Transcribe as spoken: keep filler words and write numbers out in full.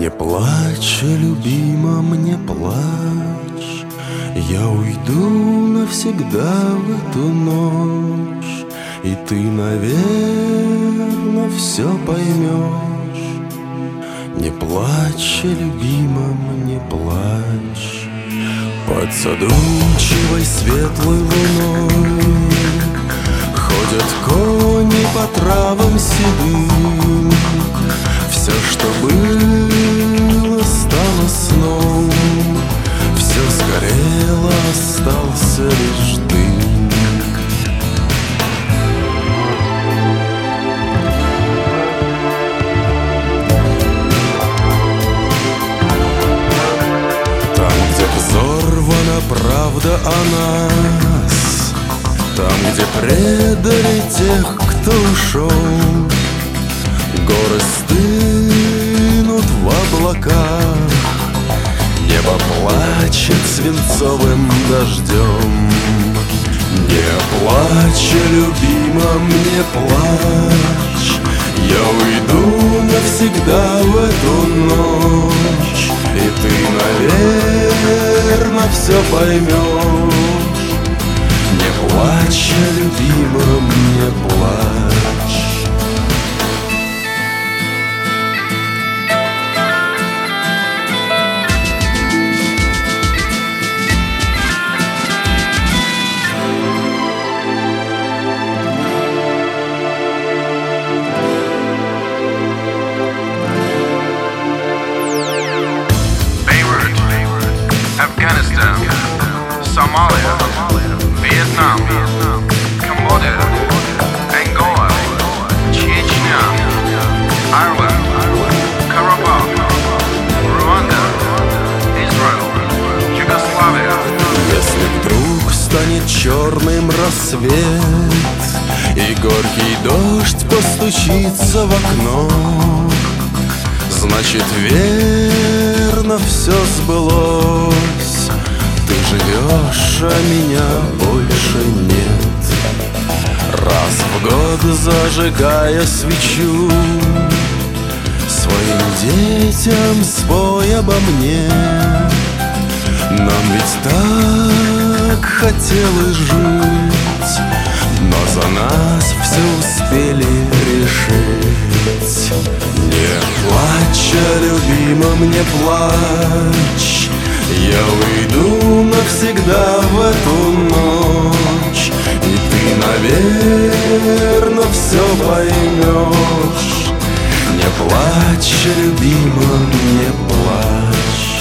Не плачь, любимом, не плачь, я уйду навсегда в эту ночь, и ты, наверно, все поймешь. Не плачь, любимом, не плачь, под задумчивой светлой луной ходят кони по травам седым. Все, что было, стало сном, все сгорело, остался лишь дым. Там, где взорвана правда о нас, там, где предали тех, кто ушел, горы стынут в облаках, небо плачет свинцовым дождем. Не плачь, любимом, не плачь, я уйду навсегда в эту ночь, и ты, наверно, все поймешь. Не плачь, любимом, не плачь. Afghanistan, Somalia, Vietnam, Cambodia, Angola, Chechnya, Ireland, Karabakh, Rwanda, Израиль, Югославия. Если вдруг станет черным рассвет и горький дождь постучится в окно, значит, верно все сбылось. Ты живешь, а меня больше нет. Раз в год зажигая свечу, своим детям спой обо мне. Нам ведь так хотелось жить, но за нас все успели решить. Не плачь, любимом, не плачь, я уйду навсегда в эту ночь, и ты, наверно, все поймешь. Не плачь, любимом, не плачь.